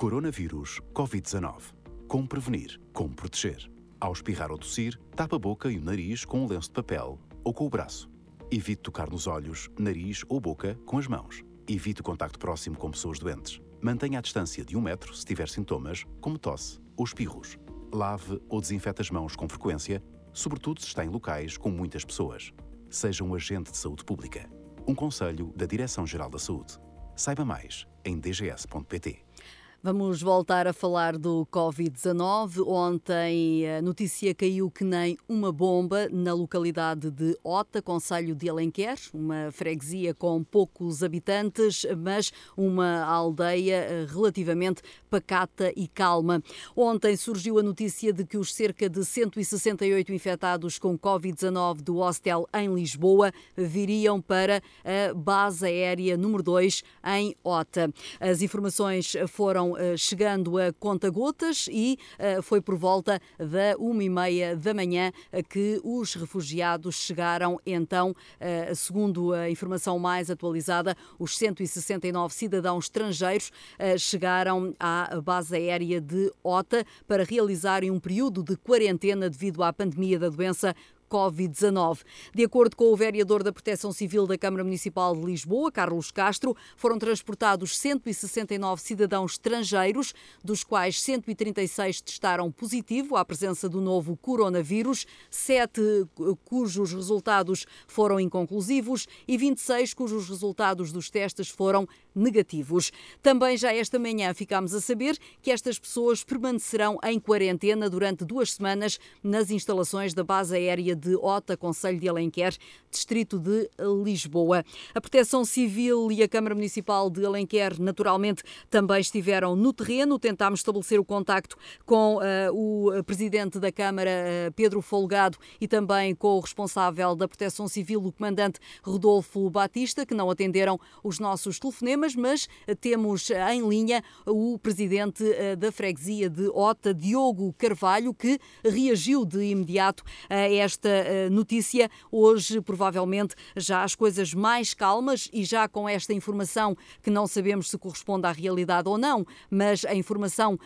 Coronavírus Covid-19. Como prevenir? Como proteger? Ao espirrar ou tossir, tapa a boca e o nariz com um lenço de papel ou com o braço. Evite tocar nos olhos, nariz ou boca com as mãos. Evite o contacto próximo com pessoas doentes. Mantenha a distância de 1 metro se tiver sintomas, como tosse ou espirros. Lave ou desinfete as mãos com frequência, sobretudo se está em locais com muitas pessoas. Seja um agente de saúde pública. Um conselho da Direção-Geral da Saúde. Saiba mais em dgs.pt. Vamos voltar a falar do Covid-19. Ontem a notícia caiu que nem uma bomba na localidade de Ota, concelho de Alenquer, uma freguesia com poucos habitantes, mas uma aldeia relativamente pacata e calma. Ontem surgiu a notícia de que os cerca de 168 infectados com Covid-19 do hostel em Lisboa viriam para a base aérea número 2 em Ota. As informações foram chegando a conta-gotas e foi por volta da 1h30 da manhã que os refugiados chegaram. Então, segundo a informação mais atualizada, os 169 cidadãos estrangeiros chegaram à base aérea de Ota para realizarem um período de quarentena devido à pandemia da doença Covid-19. De acordo com o vereador da Proteção Civil da Câmara Municipal de Lisboa, Carlos Castro, foram transportados 169 cidadãos estrangeiros, dos quais 136 testaram positivo à presença do novo coronavírus, 7 cujos resultados foram inconclusivos e 26 cujos resultados dos testes foram negativos. Também já esta manhã ficámos a saber que estas pessoas permanecerão em quarentena durante 2 semanas nas instalações da base aérea de Ota, concelho de Alenquer, distrito de Lisboa. A Proteção Civil e a Câmara Municipal de Alenquer, naturalmente, também estiveram no terreno. Tentámos estabelecer o contacto com o Presidente da Câmara, Pedro Folgado, e também com o responsável da Proteção Civil, o Comandante Rodolfo Batista, que não atenderam os nossos telefonemas, mas temos em linha o Presidente da Freguesia de Ota, Diogo Carvalho, que reagiu de imediato a esta notícia. Hoje, provavelmente, já as coisas mais calmas e já com esta informação que não sabemos se corresponde à realidade ou não, mas a informação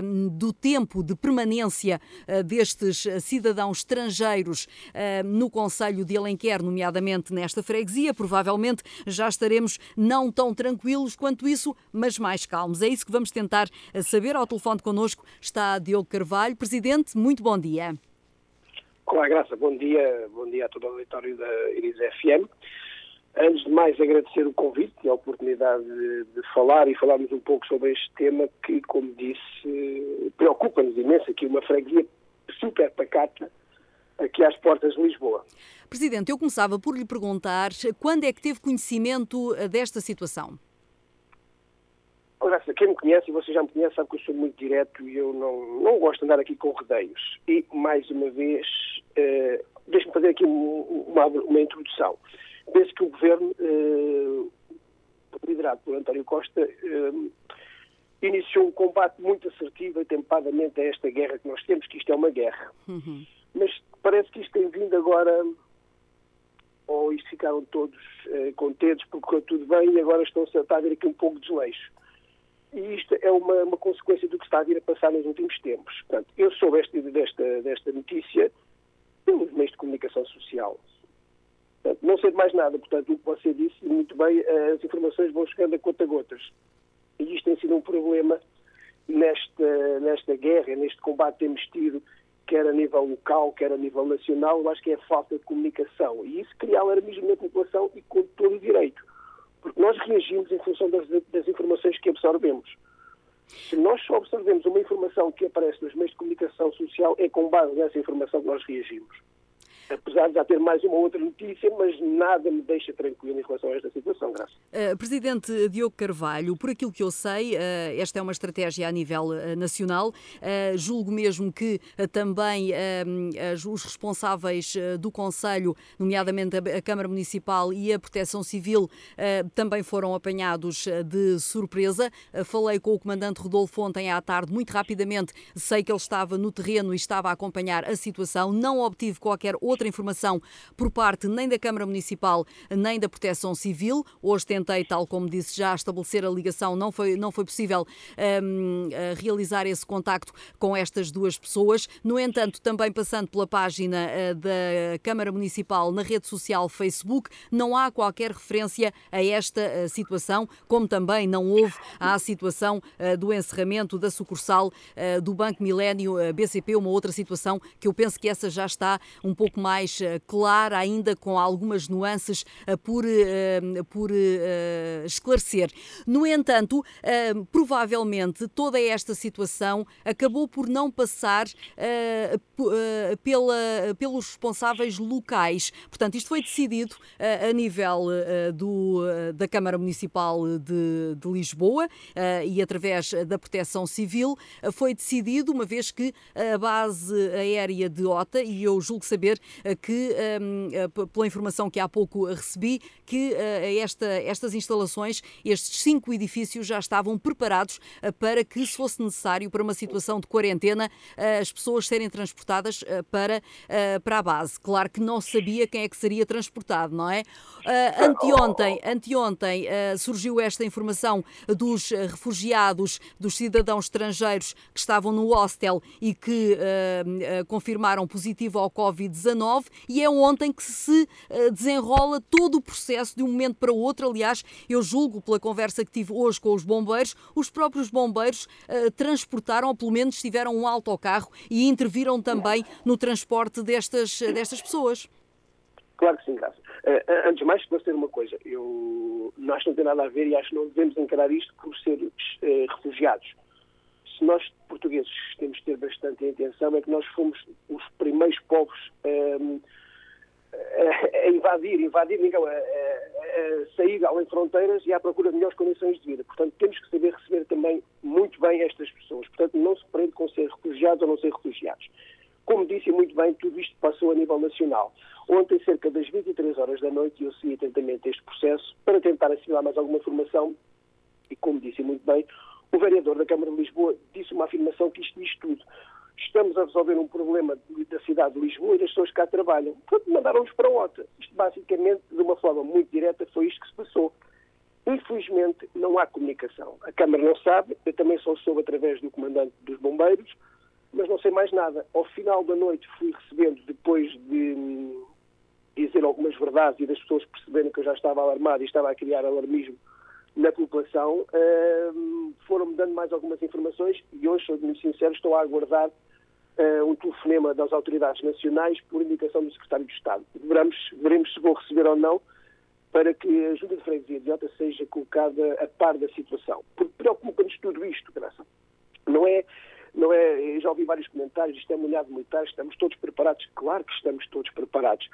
do tempo de permanência destes cidadãos estrangeiros no concelho de Alenquer, nomeadamente nesta freguesia, provavelmente já estaremos não tão tranquilos quanto isso, mas mais calmos. É isso que vamos tentar saber. Ao telefone connosco está Diogo Carvalho. Presidente, muito bom dia. Olá, Graça. Bom dia a todo o auditório da Iris FM. Antes de mais, agradecer o convite e a oportunidade de falar e falarmos um pouco sobre este tema que, como disse, preocupa-nos imenso. Aqui uma freguesia super pacata aqui às portas de Lisboa. Presidente, eu começava por lhe perguntar quando é que teve conhecimento desta situação? Graça, quem me conhece, e você já me conhece, sabe que eu sou muito direto e eu não gosto de andar aqui com rodeios. E, mais uma vez, deixe-me fazer aqui uma introdução. Penso que o Governo, liderado por António Costa, iniciou um combate muito assertivo e atempadamente a esta guerra que nós temos, que isto é uma guerra. Uhum. Mas parece que isto tem vindo agora, ou isto ficaram todos contentes porque correu tudo bem e agora estão-se a haver aqui um pouco de desleixo. E isto é uma consequência do que está a vir a passar nos últimos tempos. Portanto, eu soube desta notícia pelos meios de comunicação social. Portanto, não sei de mais nada. Portanto, o que você disse, muito bem, as informações vão chegando a conta-gotas. E isto tem sido um problema nesta guerra, neste combate que temos tido, quer a nível local, quer a nível nacional. Eu acho que é a falta de comunicação. E isso cria alarmismo na população e com todo o direito. Porque nós reagimos em função das informações que absorvemos. Se nós só absorvemos uma informação que aparece nos meios de comunicação social, é com base nessa informação que nós reagimos. Apesar de já ter mais uma outra notícia, mas nada me deixa tranquilo em relação a esta situação, Graça. Presidente Diogo Carvalho, por aquilo que eu sei, esta é uma estratégia a nível nacional. Julgo mesmo que também os responsáveis do Conselho, nomeadamente a Câmara Municipal e a Proteção Civil, também foram apanhados de surpresa. Falei com o Comandante Rodolfo ontem à tarde, muito rapidamente. Sei que ele estava no terreno e estava a acompanhar a situação. Não obtive qualquer outra outra informação por parte nem da Câmara Municipal nem da Proteção Civil. Hoje tentei, tal como disse já, estabelecer a ligação, não foi possível realizar esse contacto com estas duas pessoas. No entanto, também passando pela página da Câmara Municipal na rede social Facebook, não há qualquer referência a esta situação, como também não houve à situação do encerramento da sucursal do Banco Milênio BCP, uma outra situação que eu penso que essa já está um pouco mais clara, ainda com algumas nuances por esclarecer. No entanto, provavelmente toda esta situação acabou por não passar pelos responsáveis locais. Portanto, isto foi decidido a nível da Câmara Municipal de Lisboa e através da Proteção Civil foi decidido, uma vez que a base aérea de Ota, e eu julgo saber que, pela informação que há pouco recebi, que estas instalações, estes 5 edifícios já estavam preparados para que, se fosse necessário, para uma situação de quarentena, as pessoas serem transportadas para a base. Claro que não sabia quem é que seria transportado, não é? Anteontem surgiu esta informação dos refugiados, dos cidadãos estrangeiros que estavam no hostel e que confirmaram positivo ao Covid-19, e é ontem que se desenrola todo o processo de um momento para o outro. Aliás, eu julgo, pela conversa que tive hoje com os bombeiros, os próprios bombeiros transportaram, ou pelo menos tiveram um autocarro e interviram também no transporte destas pessoas. Claro que sim, Graça. Antes de mais, esclarecer uma coisa. Nós não tem nada a ver, e acho que não devemos encarar isto por ser refugiados. Se nós, portugueses, temos de ter bastante atenção, é que nós fomos os primeiros povos a sair além de fronteiras e à procura de melhores condições de vida. Portanto, temos que saber receber também muito bem estas pessoas. Portanto, não se prende com ser refugiados ou não ser refugiados. Como disse muito bem, tudo isto passou a nível nacional. Ontem, cerca das 23 horas da noite, eu segui atentamente este processo para tentar assimilar mais alguma informação e, como disse muito bem, o vereador da Câmara de Lisboa disse uma afirmação que isto diz tudo. Estamos a resolver um problema da cidade de Lisboa e das pessoas que cá trabalham. Portanto, mandaram-nos para Ota. Isto, basicamente, de uma forma muito direta, foi isto que se passou. Infelizmente, não há comunicação. A Câmara não sabe, eu também só soube através do comandante dos bombeiros, mas não sei mais nada. Ao final da noite fui recebendo, depois de dizer algumas verdades e das pessoas perceberem que eu já estava alarmado e estava a criar alarmismo na população, foram-me dando mais algumas informações e hoje, sou muito sincero, estou a aguardar um telefonema das autoridades nacionais por indicação do Secretário de Estado. Veremos se vou receber ou não, para que a Junta de Freguesia de Ota seja colocada a par da situação. Porque preocupa-nos tudo isto, Graça. Não é, eu já ouvi vários comentários, isto é uma unidade militar, estamos todos preparados. Claro que estamos todos preparados.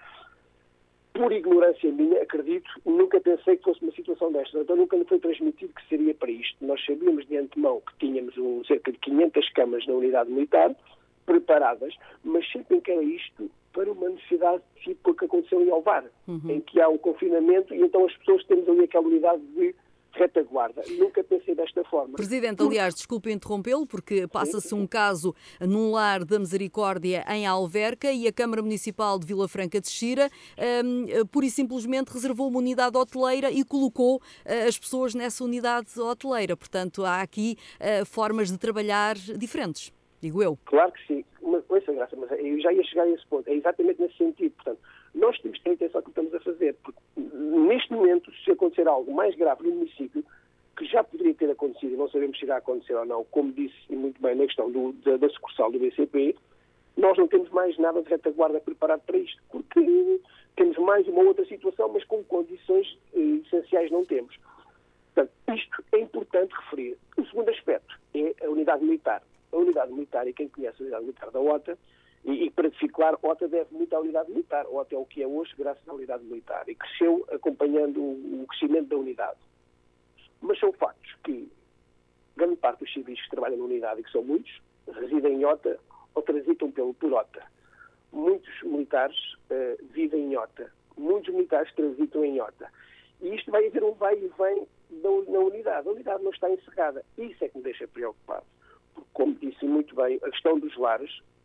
Por ignorância minha, acredito, nunca pensei que fosse uma situação destas. Então nunca me foi transmitido que seria para isto. Nós sabíamos de antemão que tínhamos cerca de 500 camas na unidade militar, preparadas, mas sempre que era isto para uma necessidade tipo a que aconteceu em Alvar, em que há um confinamento e então as pessoas temos ali aquela unidade de retaguarda. Nunca pensei desta forma. Presidente, aliás, desculpe interrompê-lo, porque passa-se um caso num lar da Misericórdia em Alverca e a Câmara Municipal de Vila Franca de Xira pura e simplesmente reservou uma unidade hoteleira e colocou as pessoas nessa unidade hoteleira. Portanto, há aqui formas de trabalhar diferentes, digo eu. Claro que sim. Ouça, Graça, mas eu já ia chegar a esse ponto. É exatamente nesse sentido. Portanto, nós temos que ter atenção ao que estamos a fazer, porque neste momento, se acontecer algo mais grave no município, que já poderia ter acontecido e não sabemos se irá acontecer ou não, como disse muito bem na questão da sucursal do BCP, nós não temos mais nada de retaguarda preparado para isto, porque temos mais uma outra situação, mas com condições essenciais não temos. Portanto, isto é importante referir. O segundo aspecto é a unidade militar. A unidade militar, e quem conhece a unidade militar da OTA, e para ficar claro, OTA deve muito à unidade militar. OTA é o que é hoje graças à unidade militar e cresceu acompanhando o crescimento da unidade. Mas são factos que grande parte dos civis que trabalham na unidade, e que são muitos, residem em OTA ou transitam por OTA. Muitos militares vivem em OTA. Muitos militares transitam em OTA. E isto vai haver um vai e vem na unidade. A unidade não está encerrada. Isso é que me deixa preocupado. Porque, como disse muito bem, a questão dos lares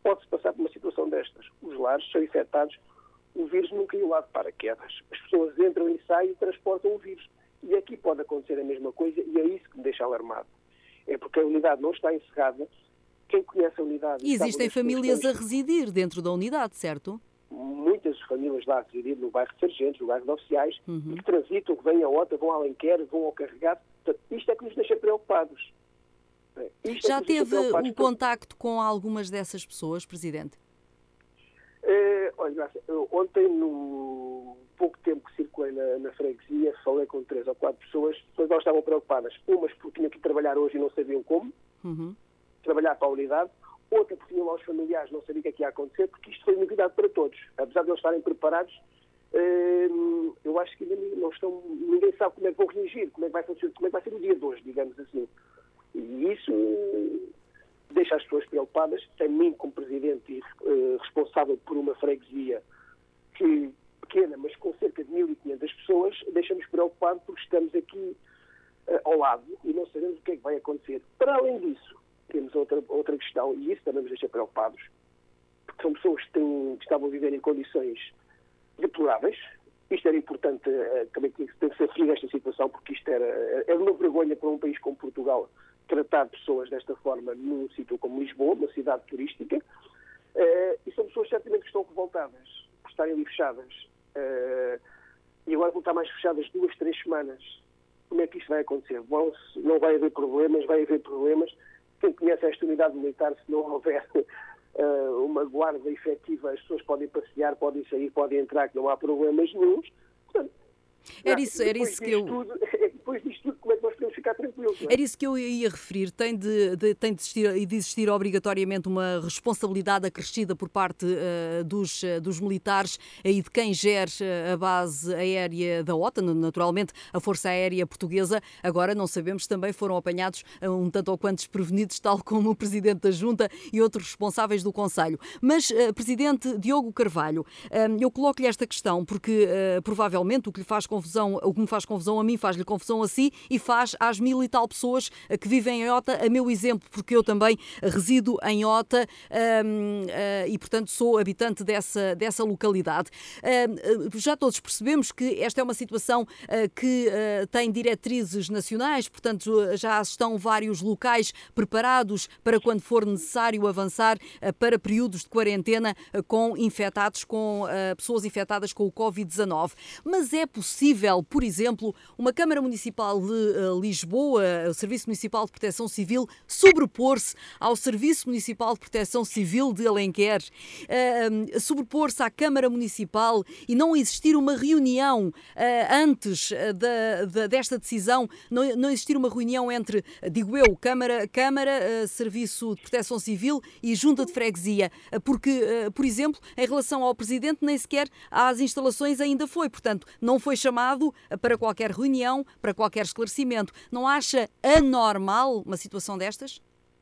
pode-se passar por uma situação destas. Os lares são infectados, o vírus não caiu lá de paraquedas. As pessoas entram e saem e transportam o vírus. E aqui pode acontecer a mesma coisa e é isso que me deixa alarmado. É porque a unidade não está encerrada. Quem conhece a unidade... E existem famílias a residir dentro da unidade, certo? Muitas famílias lá a residir no bairro de Sargentos, no bairro de Oficiais, que transitam, que vêm a Ota, vão a Alenquer, vão ao Carregado. Portanto, isto é que nos deixa preocupados. Já teve um contacto com algumas dessas pessoas, Presidente? Olha, Graça, ontem, no pouco tempo que circulei na freguesia, falei com 3 ou 4 pessoas, depois elas estavam preocupadas. Umas porque tinham que trabalhar hoje e não sabiam como, trabalhar para a unidade. Outra porque tinham lá os familiares, não sabiam o que é que ia acontecer, porque isto foi novidade para todos. Apesar de eles estarem preparados, eu acho que ainda não estão, ninguém sabe como é que vão reagir, como é que vai funcionar, como é que vai ser o dia de hoje, digamos assim. E isso deixa as pessoas preocupadas. A mim, como Presidente e responsável por uma freguesia pequena, mas com cerca de 1.500 pessoas, deixa-nos preocupados porque estamos aqui ao lado e não sabemos o que é que vai acontecer. Para além disso, temos outra questão, e isso também nos deixa preocupados, porque são pessoas que estavam a viver em condições deploráveis. Isto era importante, também tem que ser frio esta situação, porque isto era uma vergonha para um país como Portugal tratar pessoas desta forma num sítio como Lisboa, uma cidade turística, e são pessoas certamente que estão revoltadas por estarem ali fechadas, e agora vão estar mais fechadas 2, 3 semanas. Como é que isto vai acontecer? Não vai haver problemas, vai haver problemas. Quem conhece esta unidade militar, se não houver uma guarda efetiva, as pessoas podem passear, podem sair, podem entrar, que não há problemas nenhuns. Portanto, era isso que eu... Depois disto tudo, como é que nós podemos ficar tranquilos? Era isso que eu ia referir. Tem de existir obrigatoriamente uma responsabilidade acrescida por parte dos militares e de quem gere a base aérea da OTAN, naturalmente a Força Aérea Portuguesa. Agora não sabemos, também foram apanhados um tanto ou quanto desprevenidos, tal como o Presidente da Junta e outros responsáveis do Conselho. Mas, Presidente Diogo Carvalho, eu coloco-lhe esta questão porque provavelmente o que me faz confusão a mim, faz-lhe confusão a si e faz às 1.000 e tal pessoas que vivem em Ota, a meu exemplo, porque eu também resido em Ota e, portanto, sou habitante dessa localidade. Já todos percebemos que esta é uma situação que tem diretrizes nacionais, portanto, já estão vários locais preparados para quando for necessário avançar para períodos de quarentena com pessoas infectadas com o Covid-19. Mas é possível, por exemplo, uma Câmara Municipal de Lisboa, o Serviço Municipal de Proteção Civil, sobrepor-se ao Serviço Municipal de Proteção Civil de Alenquer, sobrepor-se à Câmara Municipal e não existir uma reunião antes desta decisão, não existir uma reunião entre, digo eu, Câmara, Serviço de Proteção Civil e Junta de Freguesia, porque, por exemplo, em relação ao Presidente, nem sequer às instalações ainda foi, portanto, não foi chamado para qualquer reunião, para qualquer esclarecimento. Não acha anormal uma situação destas?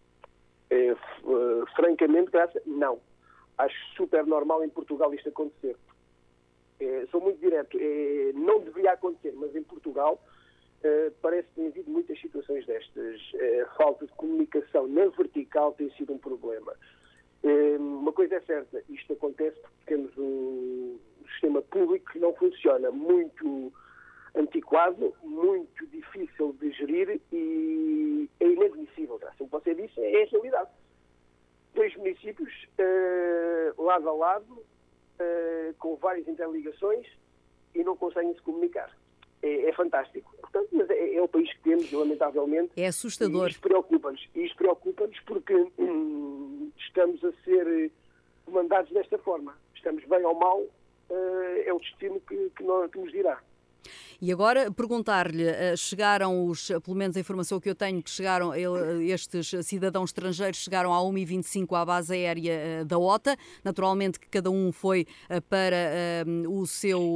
Francamente, Graça, não. Acho super normal em Portugal isto acontecer. Sou muito direto. Não deveria acontecer, mas em Portugal parece que tem havido muitas situações destas. Falta de comunicação na vertical tem sido um problema. Uma coisa é certa, isto acontece porque temos um sistema público que não funciona, muito antiquado, muito difícil de gerir e é inadmissível. Como você disse, é a realidade. 2 municípios, lado a lado, com várias interligações e não conseguem se comunicar. É fantástico. Portanto, mas é o país que temos, lamentavelmente. É assustador. E isto preocupa-nos porque estamos a ser comandados desta forma. Estamos bem ou mal, é o destino que nos dirá. E agora perguntar-lhe, pelo menos a informação que eu tenho, que chegaram, estes cidadãos estrangeiros chegaram à 1h25 à base aérea da OTA, naturalmente que cada um foi para o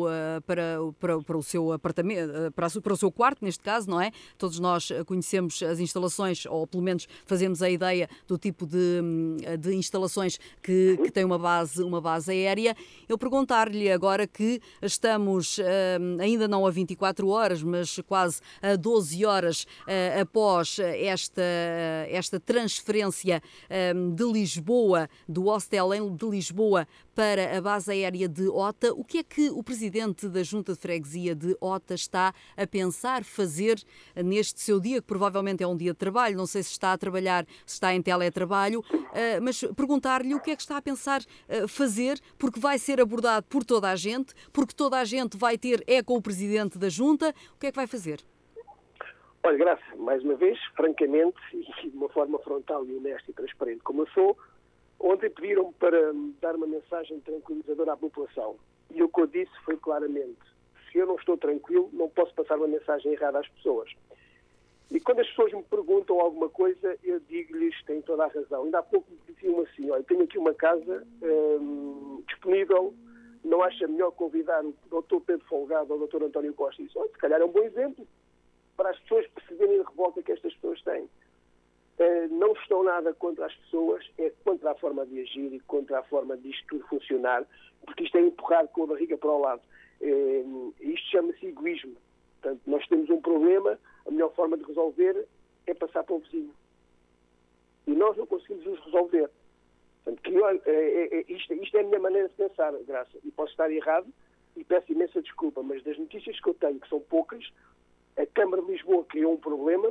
seu apartamento, para o seu quarto, neste caso, não é? Todos nós conhecemos as instalações, ou pelo menos fazemos a ideia do tipo de instalações que tem uma base aérea. Eu perguntar-lhe agora que estamos ainda não a 24 24 horas, mas quase 12 horas após esta transferência de Lisboa, do hostel de Lisboa para a base aérea de Ota. O que é que o Presidente da Junta de Freguesia de Ota está a pensar fazer neste seu dia, que provavelmente é um dia de trabalho? Não sei se está a trabalhar, se está em teletrabalho, mas perguntar-lhe o que é que está a pensar fazer, porque vai ser abordado por toda a gente, porque toda a gente vai ter com o Presidente da Junta. O que é que vai fazer? Olha, Graça, mais uma vez, francamente, e de uma forma frontal e honesta e transparente como eu sou, ontem pediram-me para dar uma mensagem tranquilizadora à população. E o que eu disse foi claramente: se eu não estou tranquilo, não posso passar uma mensagem errada às pessoas. E quando as pessoas me perguntam alguma coisa, eu digo-lhes que têm toda a razão. Ainda há pouco me diziam assim: olha, tenho aqui uma casa disponível, não acha melhor convidar o Dr. Pedro Folgado ou o Dr. António Costa? E disse: olha, se calhar é um bom exemplo para as pessoas perceberem a revolta que estas pessoas têm. Não estou nada contra as pessoas, é contra a forma de agir e contra a forma disto tudo funcionar, porque isto é empurrar com a barriga para o lado. Isto chama-se egoísmo. Portanto, nós temos um problema, a melhor forma de resolver é passar para o vizinho. E nós não conseguimos os resolver. Portanto, isto é a minha maneira de pensar, Graça. E posso estar errado e peço imensa desculpa, mas das notícias que eu tenho, que são poucas, a Câmara de Lisboa criou um problema,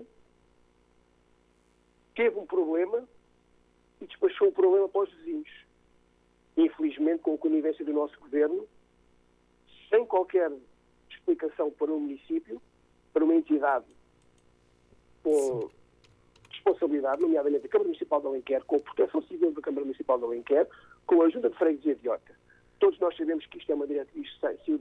teve um problema e despachou o problema para os vizinhos. Infelizmente, com a conivência do nosso governo, sem qualquer explicação para um município, para uma entidade com responsabilidade, nomeadamente a Câmara Municipal de Alenquer, com a Proteção Civil da Câmara Municipal de Alenquer, com a Junta de Freguesia de Ota. Todos nós sabemos que isto é uma diretiva, isto saiu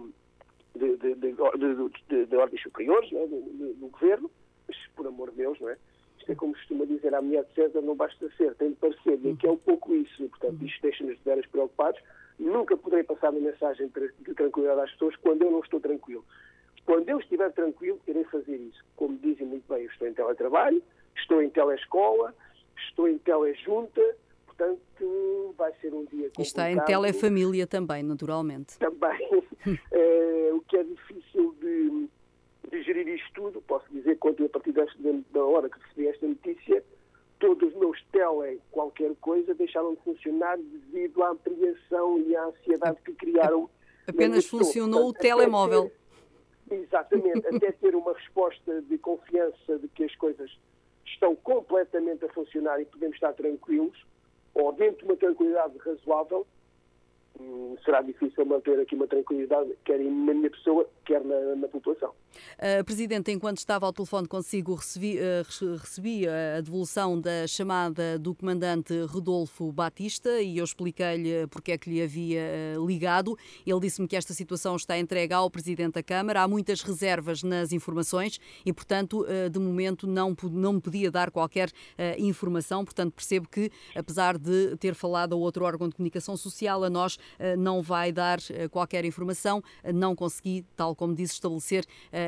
de ordens superiores, não é? do governo, mas por amor de Deus, não é? Isto é como costuma dizer à mulher de César, não basta ser, tem de parecer, e aqui é um pouco isso, portanto, isto deixa-nos de veras preocupados. Nunca poderei passar uma mensagem de tranquilidade às pessoas quando eu não estou tranquilo. Quando eu estiver tranquilo, irei fazer isso. Como dizem muito bem, eu estou em teletrabalho, estou em telescola, estou em telejunta, portanto, vai ser um dia complicado. E está em telefamília também, naturalmente. Também. O que é difícil de gerir isto tudo, posso dizer que a partir da hora que recebi esta notícia, todos os meus qualquer coisa deixaram de funcionar devido à apreensão e à ansiedade que criaram. Apenas funcionou o telemóvel. Exatamente, até ter uma resposta de confiança de que as coisas estão completamente a funcionar e podemos estar tranquilos, ou dentro de uma tranquilidade razoável, será difícil manter aqui uma tranquilidade, quer na minha pessoa, quer na população. Presidente, enquanto estava ao telefone consigo, recebi a devolução da chamada do comandante Rodolfo Batista e eu expliquei-lhe porque é que lhe havia ligado. Ele disse-me que esta situação está entregue ao Presidente da Câmara. Há muitas reservas nas informações e, portanto, de momento não me podia dar qualquer informação. Portanto, percebo que, apesar de ter falado a outro órgão de comunicação social, a nós não vai dar qualquer informação. Não consegui, tal como disse, estabelecer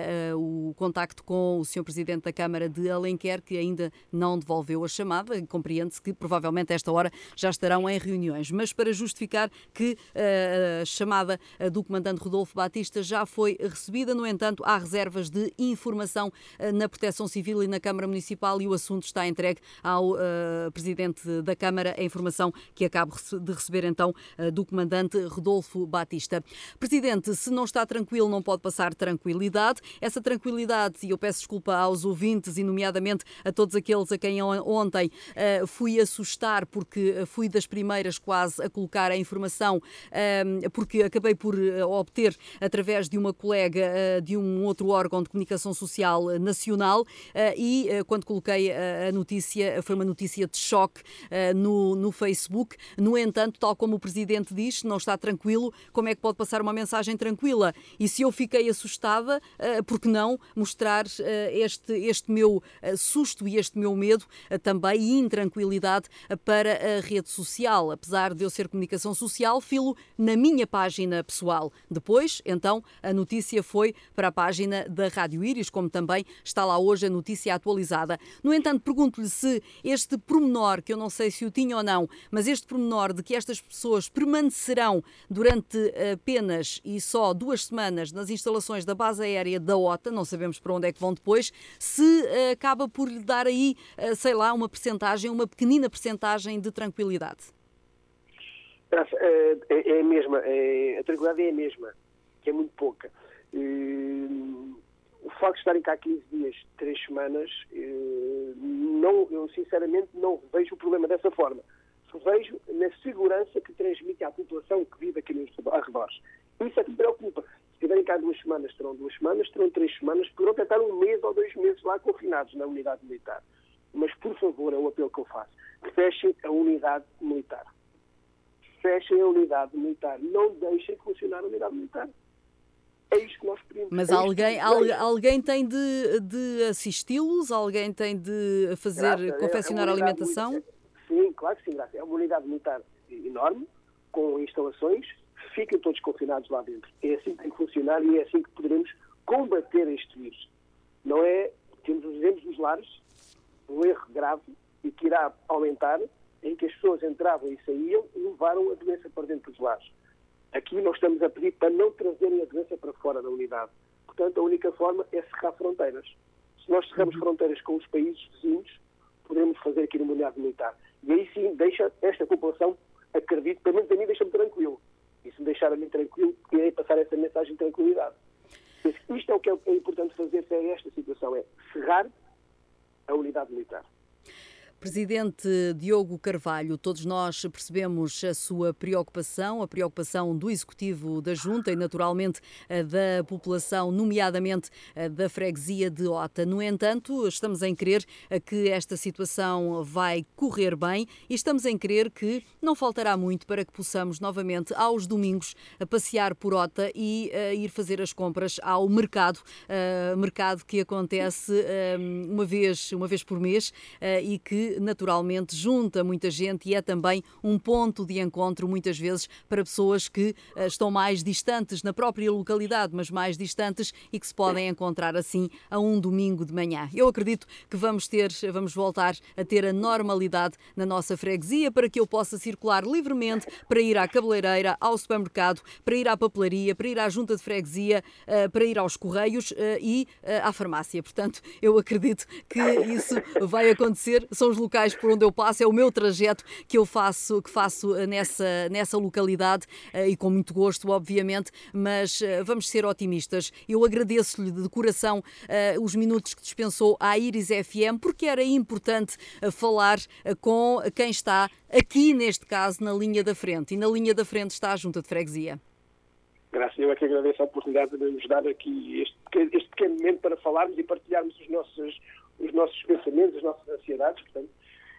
o contacto com o Sr. Presidente da Câmara de Alenquer, que ainda não devolveu a chamada. Compreende-se que provavelmente a esta hora já estarão em reuniões. Mas para justificar que a chamada do Comandante Rodolfo Batista já foi recebida, no entanto, há reservas de informação na Proteção Civil e na Câmara Municipal e o assunto está entregue ao Presidente da Câmara, a informação que acabo de receber então do Comandante Rodolfo Batista. Presidente, se não está tranquilo, não pode passar tranquilidade. Essa tranquilidade, e eu peço desculpa aos ouvintes e nomeadamente a todos aqueles a quem ontem fui assustar porque fui das primeiras quase a colocar a informação porque acabei por obter através de uma colega de um outro órgão de comunicação social nacional e quando coloquei a notícia, foi uma notícia de choque no Facebook. No entanto, tal como o Presidente diz, não está tranquilo, como é que pode passar uma mensagem tranquila? E se eu fiquei assustada, por que não mostrar este meu susto e este meu medo também e intranquilidade para a rede social. Apesar de eu ser comunicação social, filo na minha página pessoal. Depois, então, a notícia foi para a página da Rádio Íris, como também está lá hoje a notícia atualizada. No entanto, pergunto-lhe se este pormenor, que eu não sei se o tinha ou não, mas este pormenor de que estas pessoas permanecerão durante apenas e só 2 semanas nas instalações da base aérea da OTA, não sabemos para onde é que vão depois, se acaba por lhe dar aí, sei lá, uma pequenina percentagem de tranquilidade. É a mesma, a tranquilidade é a mesma, que é muito pouca. O facto de estarem cá 15 dias, 3 semanas, eu sinceramente não vejo o problema dessa forma. Vejo na segurança que transmite à população que vive aqui nos arredores. Isso é que me preocupa. Se estiverem cá 2 semanas, terão 2 semanas, terão 3 semanas, poderão tentar 1 mês ou 2 meses lá confinados na unidade militar. Mas, por favor, é o apelo que eu faço. Fechem a unidade militar. Fechem a unidade militar. Não deixem funcionar a unidade militar. É isto que nós pedimos. Mas alguém tem de assisti-los? Alguém tem de confeccionar a alimentação? Sim, claro que sim, Graça. É uma unidade militar enorme, com instalações, fiquem todos confinados lá dentro. É assim que tem que funcionar e é assim que poderemos combater este vírus. Não é, temos os exemplos dos lares, um erro grave e que irá aumentar, em que as pessoas entravam e saíam e levaram a doença para dentro dos lares. Aqui nós estamos a pedir para não trazerem a doença para fora da unidade. Portanto, a única forma é cerrar fronteiras. Se nós cerramos fronteiras com os países vizinhos, podemos fazer aqui numa unidade militar. E aí sim, deixa esta população, acredito, pelo menos a mim deixa-me tranquilo. E se me deixar a mim tranquilo, irei passar essa mensagem de tranquilidade. Isto é o que é importante fazer para esta situação, é cerrar a unidade militar. Presidente Diogo Carvalho, todos nós percebemos a sua preocupação, a preocupação do Executivo da Junta e, naturalmente, da população, nomeadamente da freguesia de Ota. No entanto, estamos em crer que esta situação vai correr bem e estamos em crer que não faltará muito para que possamos novamente, aos domingos, passear por Ota e ir fazer as compras ao mercado que acontece uma vez por mês e que naturalmente junta muita gente e é também um ponto de encontro muitas vezes para pessoas que estão mais distantes na própria localidade, mas mais distantes e que se podem encontrar assim a um domingo de manhã. Eu acredito que vamos voltar a ter a normalidade na nossa freguesia para que eu possa circular livremente para ir à cabeleireira, ao supermercado, para ir à papelaria, para ir à junta de freguesia, para ir aos correios e à farmácia. Portanto, eu acredito que isso vai acontecer. São os locais por onde eu passo, é o meu trajeto que faço nessa localidade e com muito gosto, obviamente, mas vamos ser otimistas. Eu agradeço-lhe de coração os minutos que dispensou à Íris FM, porque era importante falar com quem está aqui, neste caso, na linha da frente. E na linha da frente está a Junta de Freguesia. Graças, eu é que agradeço a oportunidade de nos dar aqui este pequeno momento para falarmos e partilharmos os nossos pensamentos, as nossas ansiedades, portanto,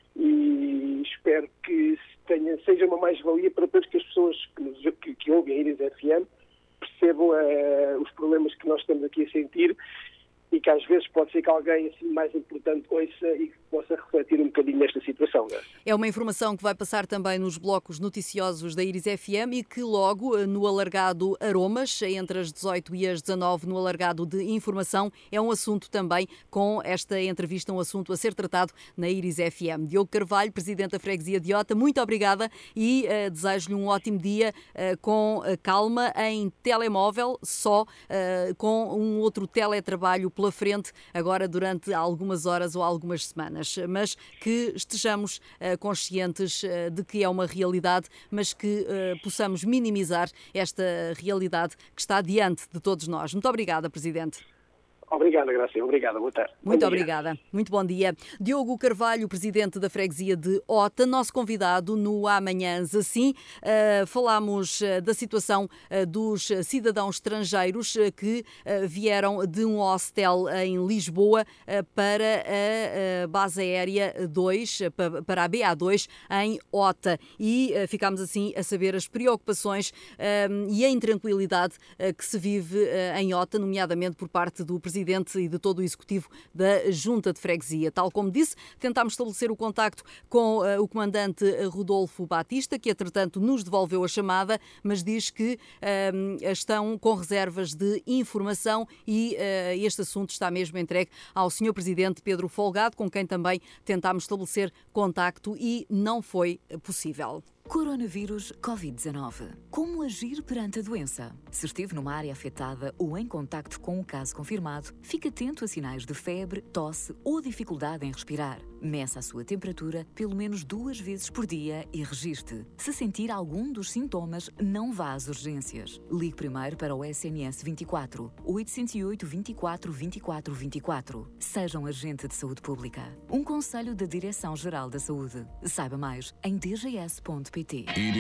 e espero que seja uma mais-valia para todas as pessoas que ouvem a Íris FM, percebam os problemas que nós estamos aqui a sentir e que às vezes pode ser que alguém assim mais importante ouça e possa refletir um bocadinho nesta situação. Né? É uma informação que vai passar também nos blocos noticiosos da Íris FM e que logo no alargado Aromas, entre as 18 e as 19, no alargado de informação, é um assunto também com esta entrevista, um assunto a ser tratado na Íris FM. Diogo Carvalho, Presidente da Freguesia de Ota, muito obrigada e desejo-lhe um ótimo dia com calma em telemóvel, só com um outro teletrabalho pela frente, agora durante algumas horas ou algumas semanas, mas que estejamos conscientes de que é uma realidade, mas que possamos minimizar esta realidade que está diante de todos nós. Muito obrigada, Presidente. Obrigado, Graça. Obrigado. Boa tarde. Muito obrigada. Muito bom dia. Diogo Carvalho, presidente da freguesia de Ota, nosso convidado no Amanhãs Assim. Falámos da situação dos cidadãos estrangeiros que vieram de um hostel em Lisboa para a base aérea 2, para a BA2 em Ota. E ficámos assim a saber as preocupações e a intranquilidade que se vive em Ota, nomeadamente por parte do presidente e de todo o executivo da Junta de Freguesia. Tal como disse, tentámos estabelecer o contacto com o comandante Rodolfo Batista, que entretanto nos devolveu a chamada, mas diz que estão com reservas de informação e este assunto está mesmo entregue ao Sr. Presidente Pedro Folgado, com quem também tentámos estabelecer contacto e não foi possível. Coronavírus Covid-19. Como agir perante a doença? Se esteve numa área afetada ou em contacto com um caso confirmado, fique atento a sinais de febre, tosse ou dificuldade em respirar. Meça a sua temperatura pelo menos 2 vezes por dia e registre. Se sentir algum dos sintomas, não vá às urgências. Ligue primeiro para o SMS 24 808 24 24 24. Seja um agente de saúde pública. Um conselho da Direção-Geral da Saúde. Saiba mais em dgs.pt.